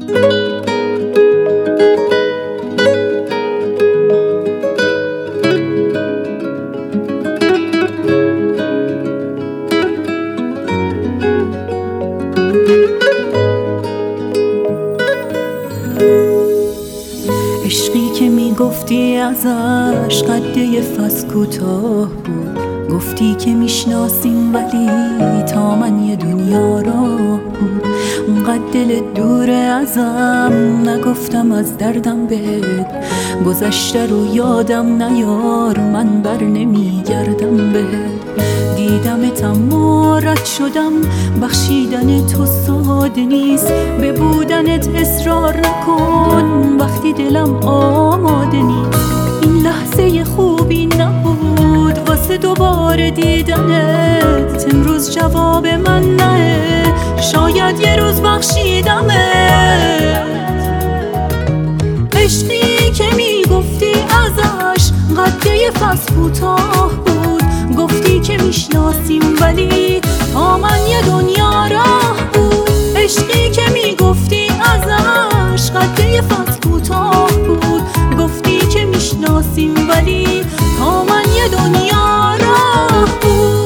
عشقی که میگفتی ازش قده فس کوتاه بود، گفتی که میشناسیم ولی تا من یه دنیا راه بود. اونقدر دلت دوره ازم، نگفتم از دردم بهت، گذشته رو یادم نیار، من بر نمیگردم بهت. دیدمت اما رد شدم، بخشیدن تو ساده نیست، به بودنت اصرار نکن وقتی دلم آماده نیست. این لحظه خوبی نبود واسه دوباره دیدنت، امروز جواب من نه، شاید یه روز بخشیدمت. عشقی که میگفتی ازش قده فس کوتاه بود، گفتی که میشناسیم ولی تا من یه دنیا راه بود. عشقی که میگفتی ازش قده فس کوتاه بود، گفتی که میشناسیم ولی تا من یه دنیا راه بود.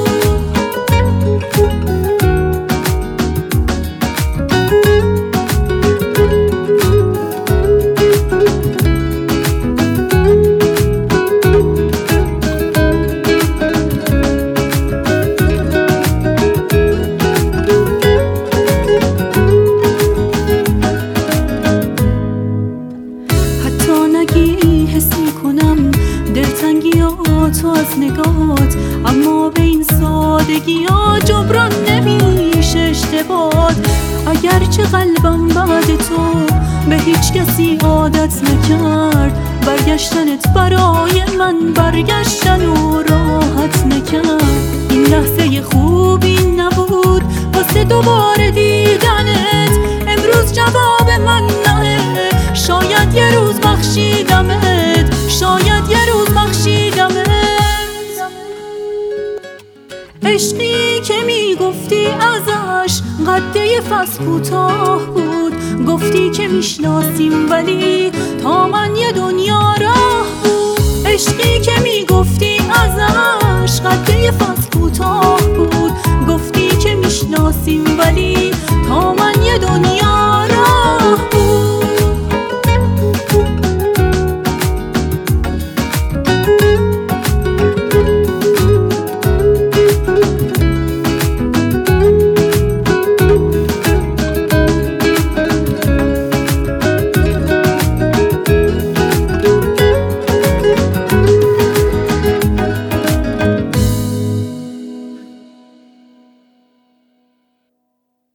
حس میکنم دلتنگی ها تو از نگات، اما به این سادگی ها جبران نمیشه اشتباه. اگرچه قلبم بعد تو به هیچ کسی عادت نکرد، برگشتنت برای من برگشتن و راحت نکرد. این لحظه خوبی نبود واسه دوباره دیدنت، امروز جواب من نه، شاید یه روز بخشیدمت، شاید یه روز بخشیدمت. عشقی که میگفتی ازش قده فس کوتاه بود، گفتی که میشناسیم ولی تا من یه دنیا راه بود. عشقی که میگفتی ازش قده فس کوتاه بود، گفتی که میشناسیم ولی تا من یه دنیا